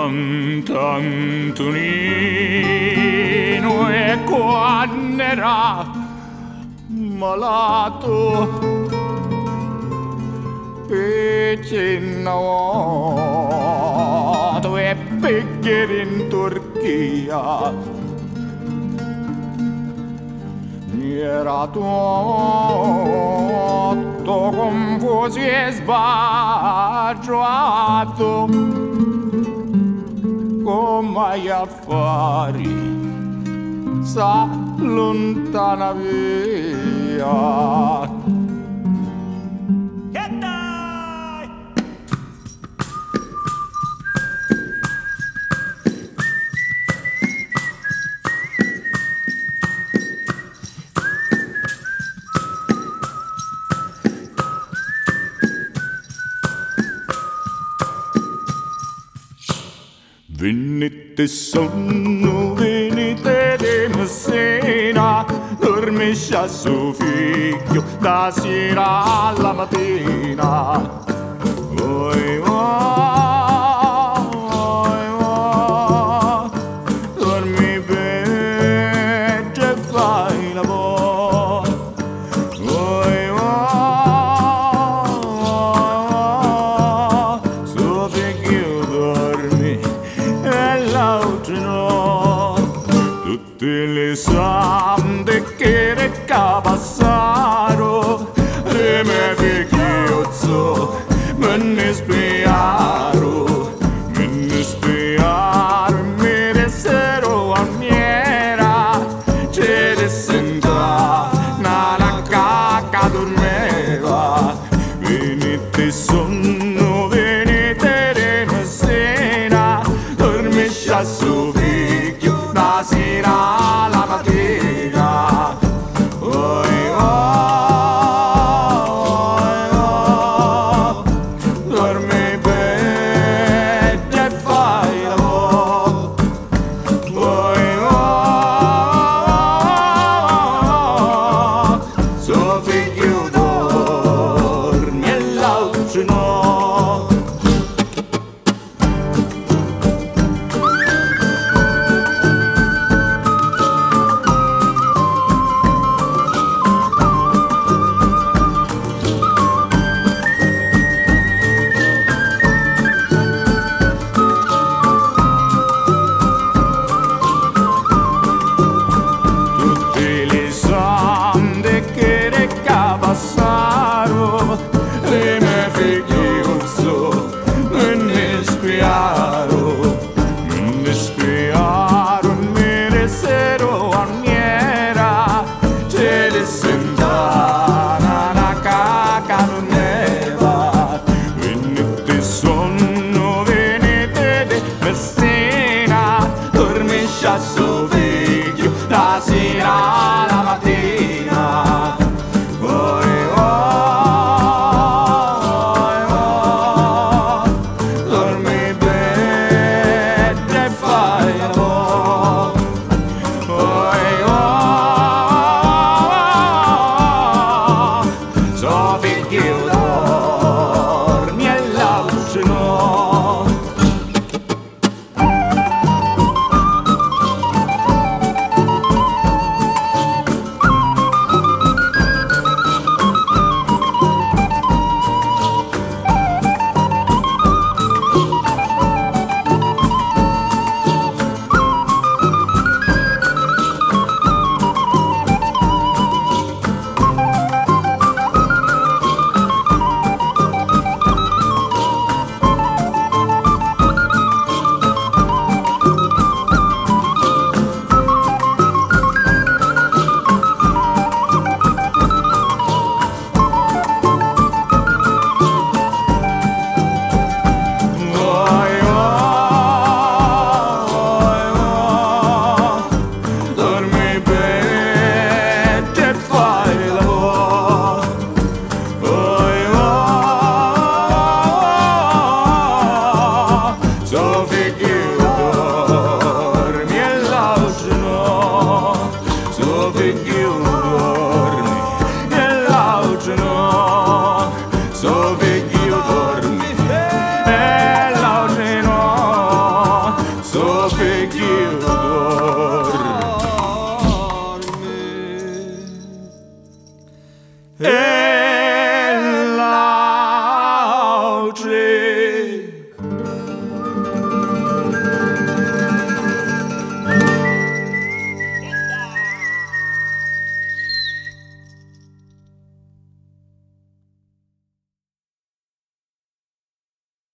Sant'Antonino e quando era malato peccinato e pecchiere in Turchia mi era tutto confuso e sbaggiato come gli affari sa lontana via. Venite sonno, venite di Messina, dormisce a suo figlio da sera alla mattina. Oi, dormi peggio e fai lavoro. Oi, suo figlio dormi e l'altro no. Tutte le sante che recca passaro le mie figliuzzo me ne spiaro e mi dissero a miera c'è di senta una cacca dormeva venite son